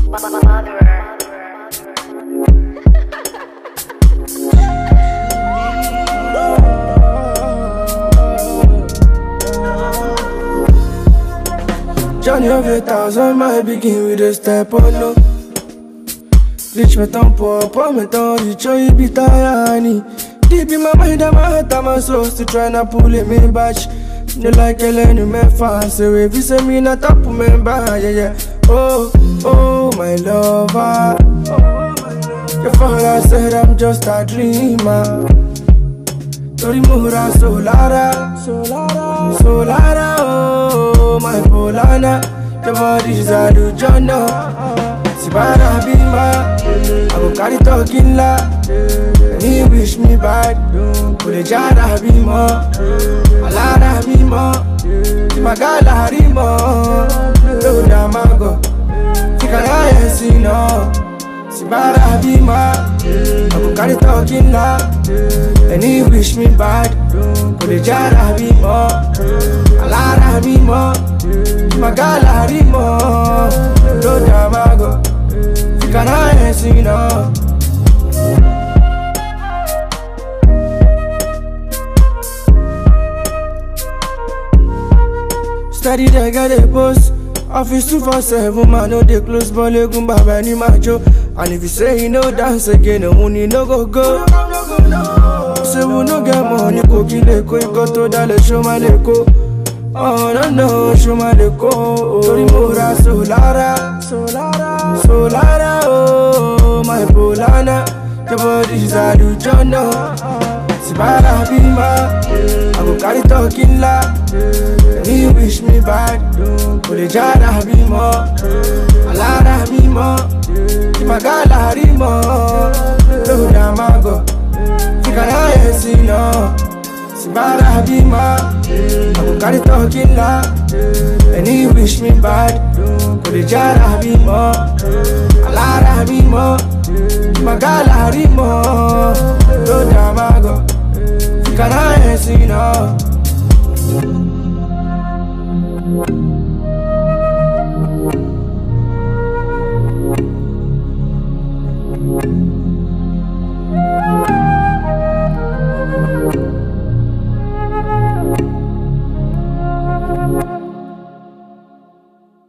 Journey of 1,000 might begin with a step or no. Reach me ton pop, me ton reach you be tiny. Deep in my mind and my heart and my soul, still tryna pull it me back. No like Ellen, me fast away. If you say me not up, me back, yeah, yeah. Oh, oh, my lover. Your father said I'm just a dreamer. Torimura Solara, Solara, Solara, oh, my Polana. Your body's a Lujana. Sibara Bima, I go carry talking la. And he wish me bad. Put a jara Bima, Alara Bima, Timagala Rima, Lodamago, Tikana Sino. Sibara Bima, I go carry talking la. And he wish me bad. Put a jara Bima, Alara Bima, Timagala Rima, Lodamago. Can I see now? Study they get a post. Office 247, man, no they close, but they go baba ni macho. And if you say you know dance again, no money no go. Say we no get money, go kill a go to the show my leko. Oh no no, show my leko. Torimura Solara, Solara, Solara, oh my Polana. Your body's a Lujana. Sibara Bima, I go carry talking la. And he wish me bad. Put a jara Bima, Alara Bima, Timagala Rima, Lodamago, Tikana Sino. Sibara Bima, I go carry talking la. And he wish me bad. Put a jara Bima, Alara Bima, Timagala Rima, Lodamago, Tikana Sino.